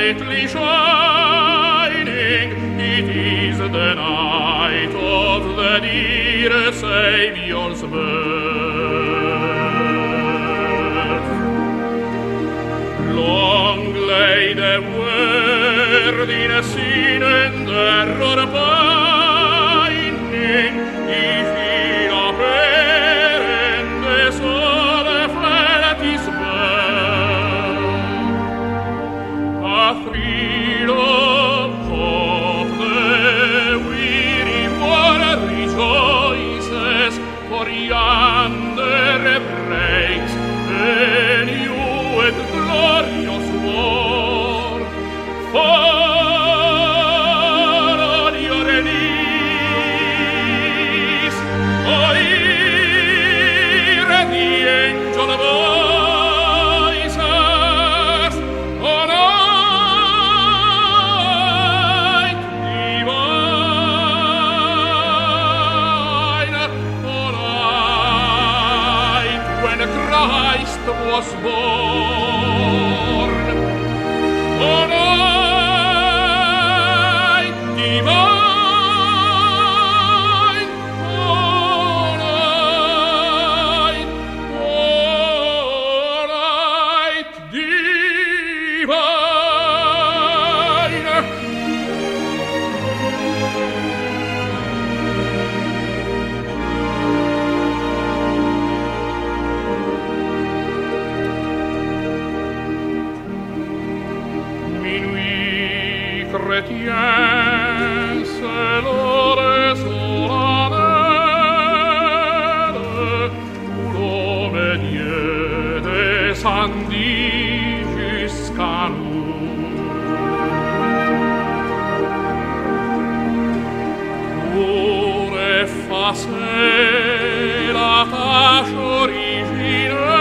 brightly shining, it is the night of the dear Saviour's birth. Long lay the world in sin and error pining, if in a prayer and the soul felt his birth. A thrill of hope, the weary world rejoices, for yonder breaks a new and glorious war. Fall on your knees, oh, hear the angel voices, oh, night divine, oh, night when Christ was born, oh, night divine, oh, night divine. Minuit chrétien, c'est l'heure solennelle où l'homme Dieu descendit jusqu'à nous. Pour effacer la tâche originelle